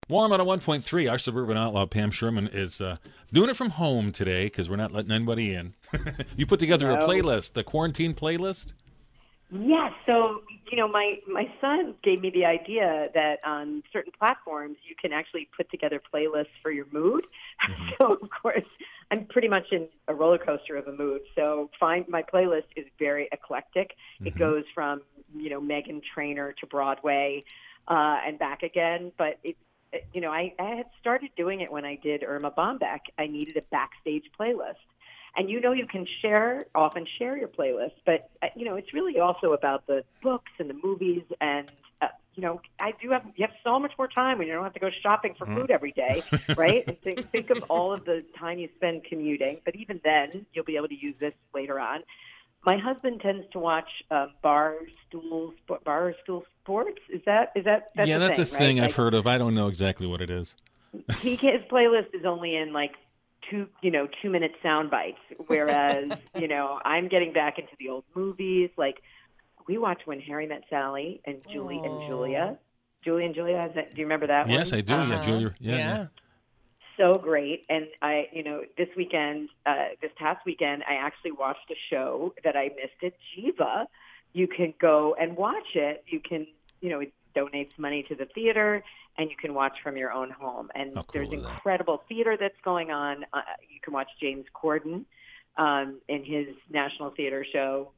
Warm out of 1.3. Our suburban outlaw, Pam Sherman, is doing it from home today because we're not letting anybody in. You put together a playlist, a quarantine playlist? Yes. So, my son gave me the idea that on certain platforms you can actually put together playlists for your mood. Mm-hmm. So, of course, I'm pretty much in a roller coaster of a mood. So my playlist is very eclectic. Mm-hmm. It goes from, Meghan Trainor to Broadway and back again. But I had started doing it when I did Irma Bombeck. I needed a backstage playlist. And you can often share your playlist, but it's really also about the books and the movies, and you have so much more time when you don't have to go shopping for food every day, right? And think of all of the time you spend commuting, but even then you'll be able to use this later on. My husband tends to watch Barstool Sports. Is that yeah, that's a thing right? I've heard of. I don't know exactly what it is. His playlist is only in 2-minute sound bites, whereas I'm getting back into the old movies. Like we watched When Harry Met Sally and Julie and Julia. Julie and Julia, do you remember that one? Yes, I do. Yeah, Julia. Yeah. So great. And I, this past weekend, I actually watched a show that I missed at Jiva. You can go and watch it. You can, it donates money to the theater, and you can watch from your own home. And there's incredible theater that's going on. You can watch James Corden in his National Theater show.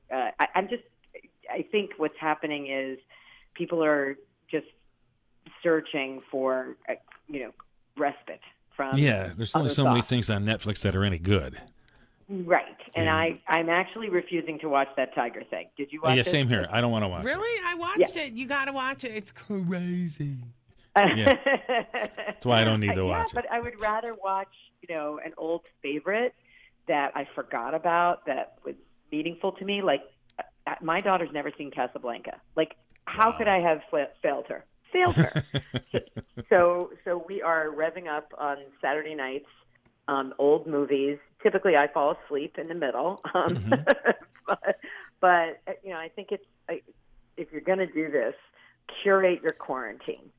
I think what's happening is people are just searching for, respite from. Yeah, there's only so many things on Netflix that are any good. Right. And I'm actually refusing to watch that Tiger thing. Did you watch it? Yeah, same here. I don't want to watch it. Really? I watched it. You got to watch it. It's crazy. Yeah. That's why I don't need to watch it. But I would rather watch, an old favorite that I forgot about that was meaningful to me. Like, my daughter's never seen Casablanca. Like, how could I have failed her? So we are revving up on Saturday nights, old movies. Typically, I fall asleep in the middle. But I think if you're going to do this, curate your quarantine.